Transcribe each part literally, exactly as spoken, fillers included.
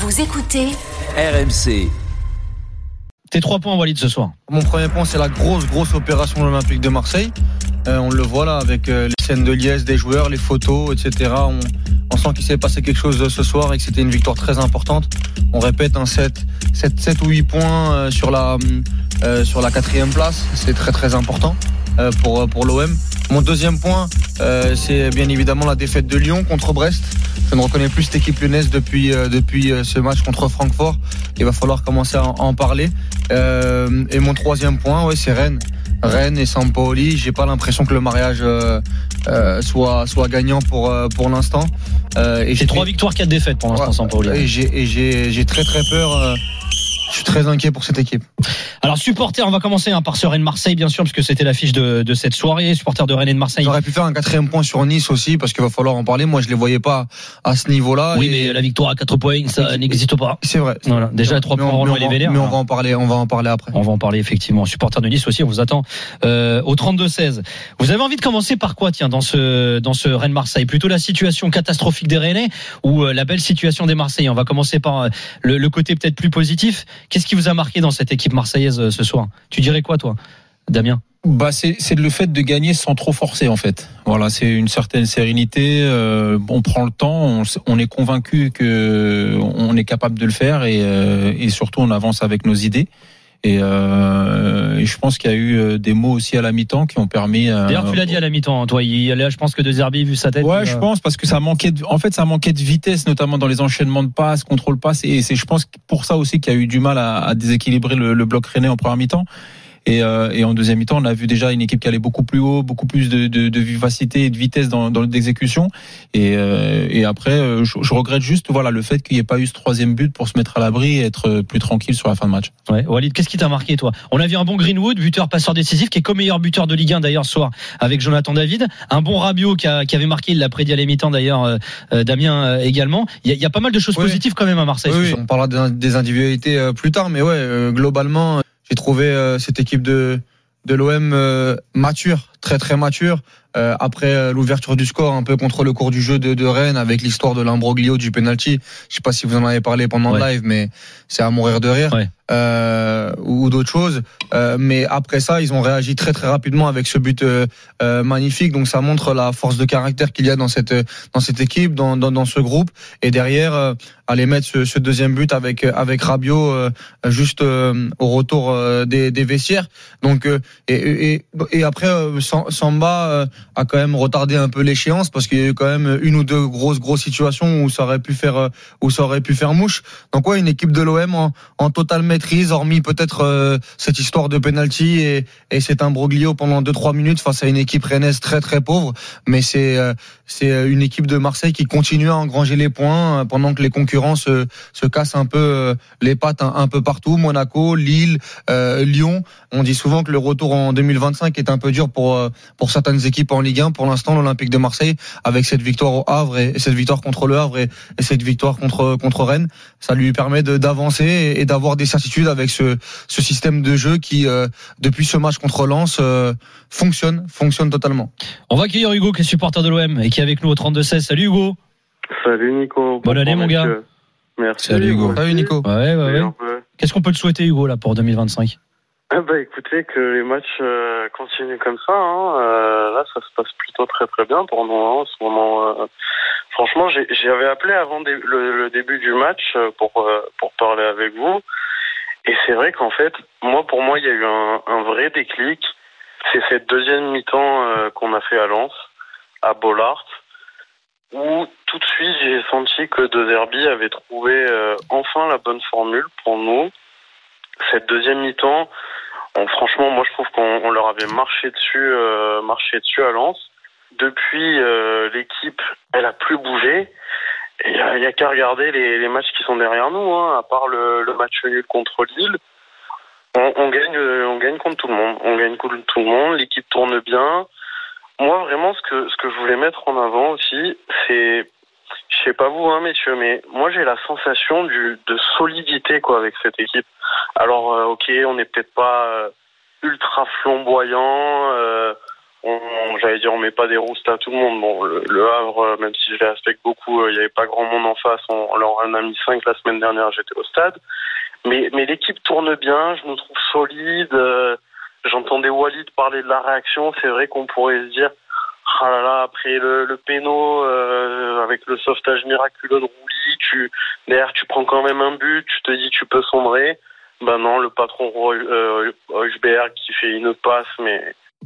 Vous écoutez R M C. Tes trois points, Walid, ce soir. Mon premier point, c'est la grosse, grosse opération de l'Olympique de Marseille. Euh, on le voit là avec euh, les scènes de liesse des joueurs, les photos, et cetera. On, on sent qu'il s'est passé quelque chose ce soir et que c'était une victoire très importante. On répète un sept, sept, sept ou huit points euh, sur la euh, sur la quatrième place. C'est très très important euh, pour pour l'O M. Mon deuxième point, euh, c'est bien évidemment la défaite de Lyon contre Brest. Je ne reconnais plus cette équipe lyonnaise depuis euh, depuis euh, ce match contre Francfort. Il va falloir commencer à en, à en parler. Euh, et mon troisième point, ouais, c'est Rennes. Rennes et Sampaoli. J'ai pas l'impression que le mariage euh, euh, soit soit gagnant pour euh, pour l'instant. Euh, et c'est trois victoires, quatre défaites pour l'instant, ouais, Sampaoli. Et j'ai et j'ai j'ai très très peur. Euh, Je suis très inquiet pour cette équipe. Alors, supporters, on va commencer hein, par ce Rennes-Marseille, bien sûr, parce que c'était l'affiche de, de cette soirée. Supporters de Rennes et de Marseille. J'aurais pu faire un quatrième point sur Nice aussi, parce qu'il va falloir en parler. Moi, je les voyais pas à ce niveau-là. Oui, et... mais la victoire à quatre points, ça et... n'existe pas. C'est vrai. Voilà. Déjà, trois points en les vénères. Mais on va en parler, on va en parler après. On va en parler, effectivement. Supporters de Nice aussi, on vous attend euh, au trente-deux seize. Vous avez envie de commencer par quoi, tiens, dans ce, dans ce Rennes-Marseille? Plutôt la situation catastrophique des Rennais ou euh, la belle situation des Marseillais? On va commencer par euh, le, le côté peut-être plus positif. Qu'est-ce qui vous a marqué dans cette équipe marseillaise ce soir? Tu dirais quoi, toi, Damien? Bah c'est c'est le fait de gagner sans trop forcer, en fait. Voilà, c'est une certaine sérénité. Euh, on prend le temps, on, on est convaincu que on est capable de le faire et, euh, et surtout on avance avec nos idées. Et, euh, et je pense qu'il y a eu des mots aussi à la mi-temps qui ont permis. Euh, D'ailleurs, tu l'as dit à la mi-temps, toi. Il, là, je pense que De Zerbi, vu sa tête. Ouais, il, je pense parce que ça manquait. De, en fait, ça manquait de vitesse, notamment dans les enchaînements de passes, contrôle passe. Et c'est, je pense, pour ça aussi qu'il y a eu du mal à, à déséquilibrer le, le bloc rennais en première mi-temps. Et, euh, et en deuxième mi-temps, on a vu déjà une équipe qui allait beaucoup plus haut, beaucoup plus de, de, de vivacité et de vitesse dans, dans l'exécution. Et, euh, et après, je, je regrette juste, voilà, le fait qu'il n'y ait pas eu ce troisième but pour se mettre à l'abri et être plus tranquille sur la fin de match. Ouais, Walid, qu'est-ce qui t'a marqué, toi? On a vu un bon Greenwood, buteur, passeur décisif, qui est co-meilleur buteur de Ligue un d'ailleurs ce soir avec Jonathan David. Un bon Rabiot qui, a, qui avait marqué, il l'a prédit à la mi-temps d'ailleurs, euh, euh, Damien euh, également. Il y, a, il y a pas mal de choses oui. positives quand même à Marseille. Oui, oui. On parlera des individualités euh, plus tard, mais ouais, euh, globalement, j'ai trouvé euh, cette équipe de de l'O M euh, mature, très très mature. Euh, après euh, l'ouverture du score, un peu contre le cours du jeu de, de Rennes, avec l'histoire de l'imbroglio du penalty. Je sais pas si vous en avez parlé pendant ouais. le live, mais c'est à mourir de rire. Ouais. Euh, ou d'autres choses. Euh, mais après ça, ils ont réagi très très rapidement avec ce but euh, euh, magnifique. Donc ça montre la force de caractère qu'il y a dans cette dans cette équipe, dans dans, dans ce groupe. Et derrière, euh, aller mettre ce, ce deuxième but avec avec Rabiot euh, juste euh, au retour euh, des, des vestiaires. Donc euh, et, et et après euh, Samba euh, a quand même retardé un peu l'échéance parce qu'il y a eu quand même une ou deux grosses grosses situations où ça aurait pu faire où ça aurait pu faire mouche. Donc ouais, une équipe de l'O M en, en totale maîtrise, hormis peut-être euh, cette histoire de penalty et, et cet imbroglio pendant deux trois minutes face à une équipe rennaise très très pauvre. Mais c'est euh, c'est une équipe de Marseille qui continue à engranger les points euh, pendant que les concurrents se, se cassent un peu euh, les pattes un, un peu partout. Monaco, Lille, euh, Lyon. On dit souvent que le retour en deux mille vingt-cinq est un peu dur pour euh, pour certaines équipes en Ligue un. Pour l'instant, l'Olympique de Marseille, avec cette victoire au Havre et, et cette victoire contre le Havre et, et cette victoire contre contre Rennes, ça lui permet de, d'avancer et, et d'avoir des certitudes avec ce, ce système de jeu qui, euh, depuis ce match contre Lens, euh, fonctionne, fonctionne totalement. On va accueillir Hugo, qui est supporter de l'O M et qui est avec nous au trente-deux seize. Salut Hugo. Salut Nico. Bonne année mon gars. Merci. Salut Hugo. Salut Nico. Ouais, ouais, ouais. Qu'est-ce qu'on peut te souhaiter Hugo là pour deux mille vingt-cinq? Ah bah écoutez, que les matchs euh, continuent comme ça. Hein. Euh, là, ça se passe plutôt très très bien pour nous hein, en ce moment. Euh, franchement, j'ai, j'avais appelé avant dé- le, le début du match pour euh, pour parler avec vous. Et c'est vrai qu'en fait, moi, pour moi, il y a eu un, un vrai déclic. C'est cette deuxième mi-temps euh, qu'on a fait à Lens, à Bollaert, où tout de suite, j'ai senti que De Zerbi avait trouvé euh, enfin la bonne formule pour nous. Cette deuxième mi-temps, on, franchement, moi, je trouve qu'on on leur avait marché dessus, euh, marché dessus à Lens. Depuis, euh, l'équipe, elle a plus bougé. Il n'y a, y a qu'à regarder les, les matchs qui sont derrière nous, hein, à part le, le match nul contre Lille. On, on gagne, on gagne contre tout le monde. On gagne contre tout le monde. L'équipe tourne bien. Moi, vraiment, ce que ce que je voulais mettre en avant aussi, c'est, je sais pas vous, hein, messieurs, mais moi j'ai la sensation du de solidité quoi avec cette équipe. Alors, euh, ok, on n'est peut-être pas euh, ultra flamboyant. Euh, on, j'allais dire, on met pas des roustes à tout le monde. Bon, le, le Havre, même si je les respecte beaucoup, il y avait pas grand monde en face. On, on leur en a mis cinq la semaine dernière. J'étais au stade, mais mais l'équipe tourne bien. Je nous trouve solide. Euh, j'entendais Walid parler de la réaction. C'est vrai qu'on pourrait se dire, ah là là, après le, le péno, euh, avec le sauvetage miraculeux de Rouly, tu derrière tu prends quand même un but. Tu te dis tu peux sombrer. Ben non, le patron euh, Højbjerg qui fait une passe, mais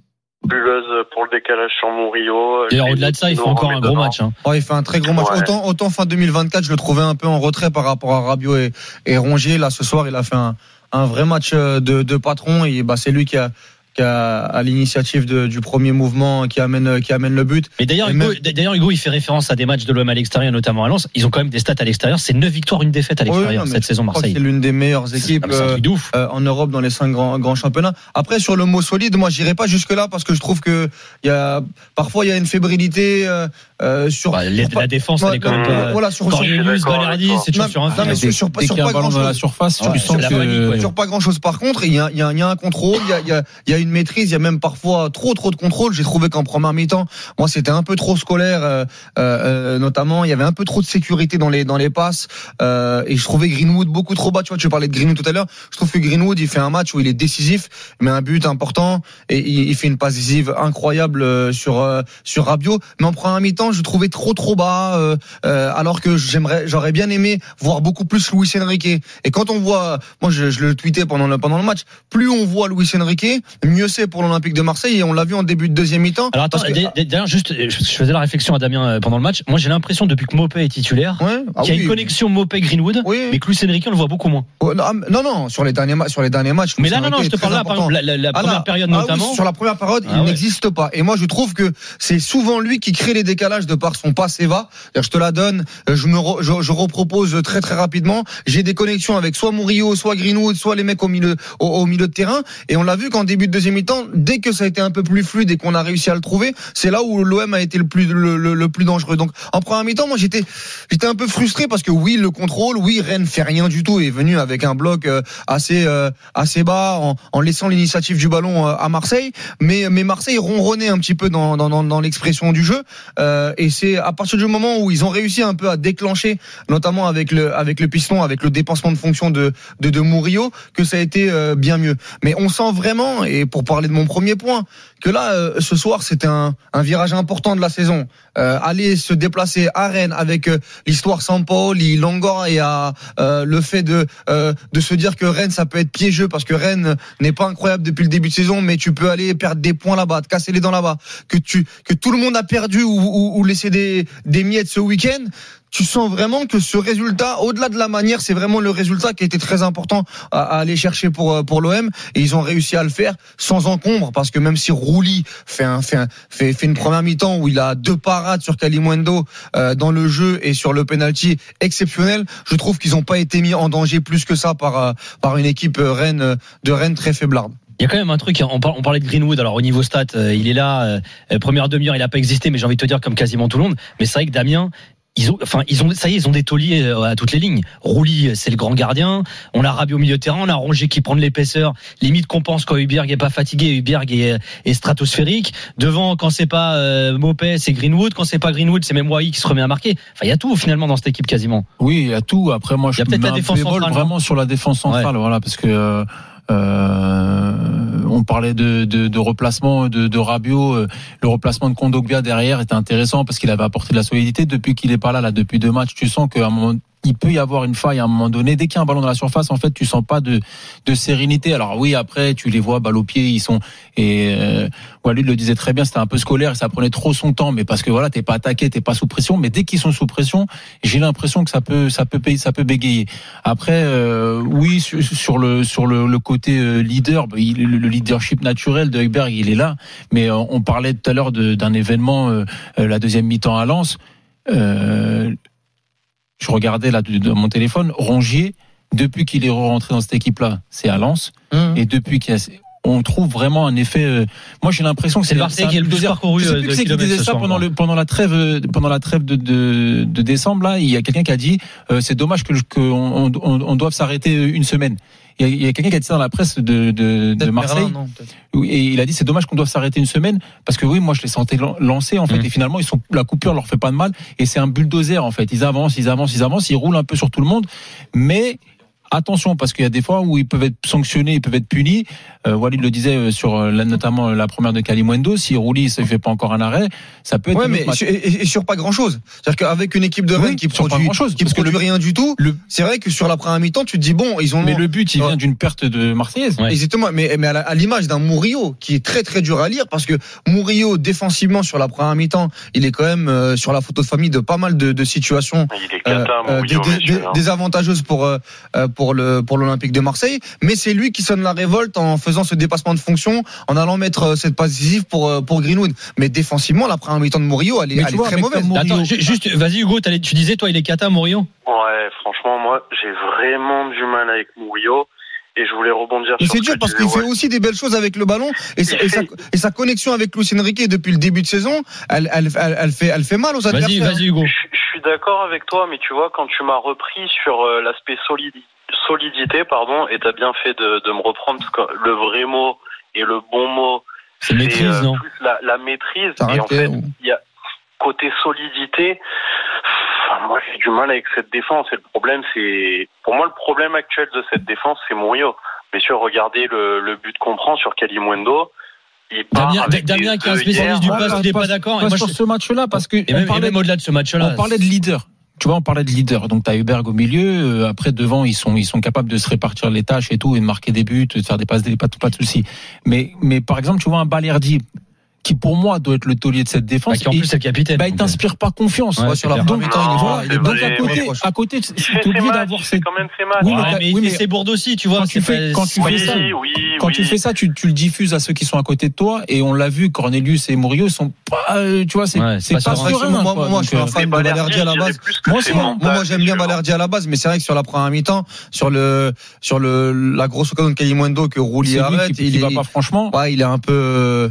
buleuse pour le décalage sur Murillo. Et au-delà de ça, il fait encore un gros dedans. match. Hein. Oh, il fait un très gros match. Ouais. Autant, autant fin deux mille vingt-quatre, je le trouvais un peu en retrait par rapport à Rabiot et, et Rongier. Là, ce soir, il a fait un, un vrai match de, de patron. Et bah, c'est lui qui a À, à l'initiative de, du premier mouvement qui amène qui amène le but. Mais d'ailleurs, Hugo, même... d'ailleurs Hugo, il fait référence à des matchs de l'O M à l'extérieur, notamment à Lens. Ils ont quand même des stats à l'extérieur. C'est neuf victoires, une défaite à l'extérieur oui, non, cette saison Marseille. C'est l'une des meilleures équipes euh, euh, en Europe dans les cinq grands, grands championnats. Après, sur le mot solide, moi, j'irai pas jusque là parce que je trouve que il y a parfois il y a une fébrilité euh, euh, sur bah, les, la défense. Ouais, elle est quand même euh, voilà sur Cornelius, Balerdi, c'est toujours sur un fil. Sur, sur, dès sur qu'il y a pas un ballon dans la surface, tu sens que sur pas grand chose. Par contre, il y a il y a il y a un contrôle, il y a il y a il y a une maîtrise, il y a même parfois trop trop de contrôle. J'ai trouvé qu'en première mi-temps, moi c'était un peu trop scolaire, euh, euh, notamment il y avait un peu trop de sécurité dans les dans les passes euh, et je trouvais Greenwood beaucoup trop bas. Tu vois, tu parlais de Greenwood tout à l'heure. Je trouve que Greenwood il fait un match où il est décisif, mais un but important et il, il fait une passe décisive incroyable sur euh, sur Rabiot. Mais en première mi-temps, je trouvais trop trop bas, euh, euh, alors que j'aimerais j'aurais bien aimé voir beaucoup plus Luis Enrique. Et quand on voit, moi je, je le tweetais pendant le pendant le match, plus on voit Luis Enrique, mieux c'est pour l'Olympique de Marseille. Et on l'a vu en début de deuxième mi-temps. Alors attends, que... d'ailleurs juste, je faisais la réflexion à Damien pendant le match. Moi j'ai l'impression depuis que Mopé est titulaire, ouais. ah, qu'il y a oui. une connexion Mopé-Greenwood, oui. mais que Luis Enrique on le voit beaucoup moins. Oh, non non, sur les derniers sur les derniers matchs. Mais là non non, je te parle là par exemple la, la, la ah, première là, période ah, notamment. Oui, sur la première période, ah, il ouais. n'existe pas. Et moi je trouve que c'est souvent lui qui crée les décalages de par son passe et va. Je te la donne, je me re, je, je repropose très très rapidement. J'ai des connexions avec soit Murillo, soit Greenwood, soit les mecs au milieu au, au milieu de terrain. Et on l'a vu qu'en début de deuxième mi-temps, dès que ça a été un peu plus fluide et qu'on a réussi à le trouver, c'est là où l'O M a été le plus le, le, le plus dangereux. Donc en première mi-temps, moi j'étais j'étais un peu frustré parce que oui le contrôle, oui Rennes fait rien du tout, est venu avec un bloc assez euh, assez bas en, en laissant l'initiative du ballon à Marseille, mais mais Marseille ronronnait un petit peu dans dans dans, dans l'expression du jeu euh, et c'est à partir du moment où ils ont réussi un peu à déclencher, notamment avec le avec le piston, avec le dépensement de fonction de de, de Murillo, que ça a été euh, bien mieux. Mais on sent vraiment, et pour parler de mon premier point, que là, euh, ce soir, c'était un, un virage important de la saison. Euh, aller se déplacer à Rennes avec euh, l'histoire Sampaoli, Longoria et à, euh, le fait de euh, de se dire que Rennes, ça peut être piégeux parce que Rennes n'est pas incroyable depuis le début de saison, mais tu peux aller perdre des points là-bas, te casser les dents là-bas, que tu que tout le monde a perdu ou, ou, ou laissé des des miettes ce week-end. Tu sens vraiment que ce résultat, au-delà de la manière, c'est vraiment le résultat qui a été très important à, à aller chercher pour pour l'O M, et ils ont réussi à le faire sans encombre, parce que même si Rouly fait un fait un, fait, fait une première mi-temps où il a deux parades sur Kalimundo euh, dans le jeu et sur le penalty exceptionnel, je trouve qu'ils n'ont pas été mis en danger plus que ça par par une équipe Rennes de Rennes très faiblarde. Il y a quand même un truc, on parlait de Greenwood, alors au niveau stat, il est là, première demi-heure il n'a pas existé, mais j'ai envie de te dire comme quasiment tout le monde, mais c'est vrai que Damien, ils ont, enfin, ils ont, ça y est, ils ont des tauliers à toutes les lignes. Rouly, c'est le grand gardien. On a Rabiot au milieu de terrain. On a Rongier qui prend de l'épaisseur. Limite qu'on pense quand Højbjerg est pas fatigué, Højbjerg est, est stratosphérique. Devant, quand c'est pas euh, Mopé, c'est Greenwood. Quand c'est pas Greenwood, c'est même Wai qui se remet à marquer. Enfin, il y a tout finalement dans cette équipe quasiment. Oui, il y a tout. Après, moi, je mets la défense centrale, vraiment sur la défense centrale, ouais. Voilà, parce que. Euh... Euh, on parlait de, de, de replacement de, de Rabiot, le replacement de Kondogbia derrière était intéressant parce qu'il avait apporté de la solidité. Depuis qu'il est pas là, là depuis deux matchs, tu sens qu'à un moment il peut y avoir une faille à un moment donné. Dès qu'il y a un ballon dans la surface, en fait, tu sens pas de, de sérénité. Alors oui, après, tu les vois balle au pied, ils sont et euh, Walid le disait très bien, c'était un peu scolaire, et ça prenait trop son temps, mais parce que voilà, t'es pas attaqué, t'es pas sous pression. Mais dès qu'ils sont sous pression, j'ai l'impression que ça peut, ça peut, ça peut bégayer. Après, euh, oui, sur, sur le sur le, le côté euh, leader, bah, il, le, le leadership naturel de Højbjerg, il est là. Mais euh, on parlait tout à l'heure de, d'un événement, euh, la deuxième mi-temps à Lens. Euh, Je regardais là dans mon téléphone, Rongier, depuis qu'il est rentré dans cette équipe-là, c'est à Lens, mmh. et depuis qu'il a, on trouve vraiment un effet. Euh, moi, j'ai l'impression que c'est, c'est le Marseille qui est le plus parcouru. Je sais plus qui disait ça pendant le pendant la trêve pendant la trêve de, de, de décembre. Là, il y a quelqu'un qui a dit euh, c'est dommage que qu'on on, on doive s'arrêter une semaine. Il y a, il y a quelqu'un qui a dit ça dans la presse de, de, de Marseille. Merlin, non, et il a dit c'est dommage qu'on doive s'arrêter une semaine parce que oui, moi je les sentais lancer en fait, mmh. et finalement ils sont la coupure leur fait pas de mal et c'est un bulldozer en fait. Ils avancent, ils avancent, ils avancent, ils roulent un peu sur tout le monde, mais attention, parce qu'il y a des fois où ils peuvent être sanctionnés, ils peuvent être punis. Euh, Walid le disait sur la, notamment la première de Kalimundo, si Rouli ne fait pas encore un arrêt, ça peut être. Ouais, mais et, et sur pas grand chose. C'est-à-dire qu'avec une équipe de Rennes oui, qui produit, chose, qui produit le, rien du tout, le, c'est vrai que sur la première mi-temps, tu te dis bon, ils ont. Mais le but, il vient d'une perte de Marseillaise. Ouais. Exactement. Mais, mais à, la, à l'image d'un Murillo qui est très très dur à lire, parce que Murillo défensivement sur la première mi-temps, il est quand même euh, sur la photo de famille de pas mal de, de situations euh, euh, Murillo, des, des, hein. désavantageuses pour euh, pour le pour l'Olympique de Marseille. Mais c'est lui qui sonne la révolte en faisant ce dépassement de fonction, en allant mettre cette passe décisive pour pour Greenwood. Mais défensivement, la première mi-temps de Murillo, elle est, elle vois, est très mauvaise. Murillo... Attends, juste, vas-y Hugo, tu disais toi, il est cata Murillo. Ouais, franchement, moi, j'ai vraiment du mal avec Murillo. Et je voulais rebondir mais sur c'est dur parce qu'il ouais. fait aussi des belles choses avec le ballon et, sa, et, sa, et sa connexion avec Luis Enrique depuis le début de saison, elle, elle, elle, elle, fait, elle fait mal aux adversaires. Vas-y, vas-y Hugo. Je, je suis d'accord avec toi, mais tu vois, quand tu m'as repris sur euh, l'aspect solidi, solidité, pardon, et t'as bien fait de, de me reprendre parce que le vrai mot et le bon mot, c'est, c'est maîtrise, euh, non plus la, la maîtrise. T'as et raté, en fait, ou... il y a côté solidité. Enfin, moi, j'ai du mal avec cette défense. Et le problème, c'est, pour moi, le problème actuel de cette défense, c'est Murillo. Messieurs, regardez le, le but qu'on prend sur Kalimundo. Il part Damien, avec Damien qui est un spécialiste du poste, il n'est pas d'accord. Pas sur je... ce match-là, parce que et même, parlait, et même au-delà de ce match-là, on parlait de leader. Tu vois, on parlait de leader. Donc, t'as Huberg au milieu. Euh, après, devant, ils sont, ils sont capables de se répartir les tâches et tout, et de marquer des buts, de faire des passes, des, pas, pas de soucis. Mais, mais, par exemple, tu vois un Balerdi, qui pour moi doit être le taulier de cette défense. Bah, qui en plus c'est le capitaine. Bah, il t'inspire pas confiance. Ouais, sur la donc, non, voilà, donc vrai, à côté, ouais. à côté, tu oublies d'avoir cette. Quand même fait mal. Oui, mais, ouais, mais, mais c'est Bourdeaux aussi, tu vois. Quand tu fais, quand tu fais ça, oui, quand oui. tu fais ça, tu, tu le diffuses à ceux qui sont à côté de toi. Et on l'a vu, Cornelius et Murillo sont pas, tu vois, c'est, ouais, c'est pas serein. Moi, moi, moi, je suis un fan de Balerdi à la base. Moi, moi, moi, j'aime bien Balerdi à la base, mais c'est vrai que sur la première mi-temps, sur le, sur le, la grosse occasion de Kalimundo que Rouli arrête, il va pas franchement. Ouais, il est un peu.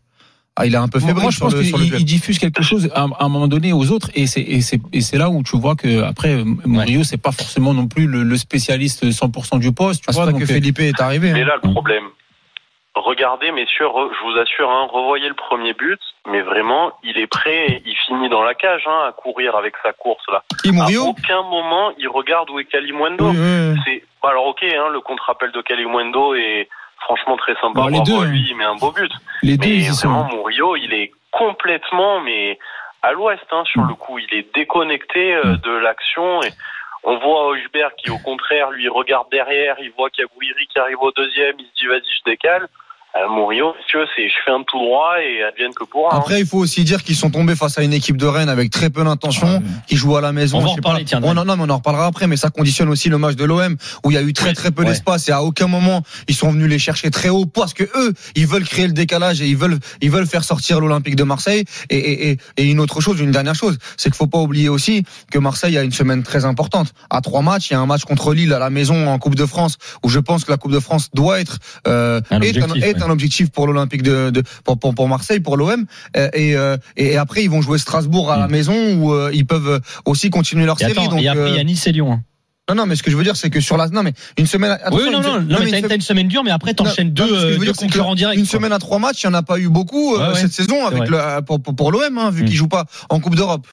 Ah, il est un peu fébrile. Moi, je pense qu'il diffuse quelque chose à, à un moment donné aux autres, et c'est, et c'est, et c'est là où tu vois que après Murillo, c'est pas forcément non plus le, le spécialiste cent pour cent du poste. Tu ah, vois, c'est pas donc que Felipe est arrivé. Mais hein. là, le problème. Regardez, messieurs, re, je vous assure, hein, revoyez le premier but, mais vraiment, il est prêt, il finit dans la cage, hein, à courir avec sa course là. Et Murillo ? À aucun moment, il regarde où est Kalimundo. Oui, oui, oui. C'est alors ok, hein, le contre-appel de Kalimundo est franchement très sympa. Bon, les deux, lui, il met un beau but. Les mais deux, ils vraiment, sont... Murillo, il est complètement, mais à l'ouest, hein, sur le coup, il est déconnecté euh, de l'action. Et on voit Hojberg qui, au contraire, lui regarde derrière, il voit qu'il y a Gouiri qui arrive au deuxième, il se dit vas-y, je décale. Euh, Murillo, monsieur, c'est je fais un tout droit et advienne que pourra. Après, hein. Il faut aussi dire qu'ils sont tombés face à une équipe de Rennes avec très peu d'intention, ah, oui. qui joue à la maison. On va en reparler, tiens. On, non, mais on en reparlera après, mais ça conditionne aussi le match de l'O M où il y a eu très très peu ouais. d'espace et à aucun moment ils sont venus les chercher très haut parce que eux, ils veulent créer le décalage et ils veulent ils veulent faire sortir l'Olympique de Marseille. Et, et, et, et une autre chose, une dernière chose, c'est qu'il faut pas oublier aussi que Marseille a une semaine très importante. À trois matchs, il y a un match contre Lille à la maison en Coupe de France où je pense que la Coupe de France doit être euh, un est, un, est ouais. un objectif pour l'Olympique. Olympique de, de pour, pour, pour Marseille, pour l'O M, et, et, et après ils vont jouer Strasbourg à la maison où euh, ils peuvent aussi continuer leur et série. Attends, donc, et après il y a Nice et Lyon. Hein. Non, non, mais ce que je veux dire, c'est que sur la, non, mais une semaine. Oui, non, non, non, non, mais t'as, t'as une semaine dure, mais après t'enchaînes deux, non, deux concurrents directs. Une semaine à trois matchs, il y en a pas eu beaucoup ouais, euh, ouais, cette saison avec le pour, pour, pour l'O M, hein, vu mmh. qu'ils jouent pas en Coupe d'Europe.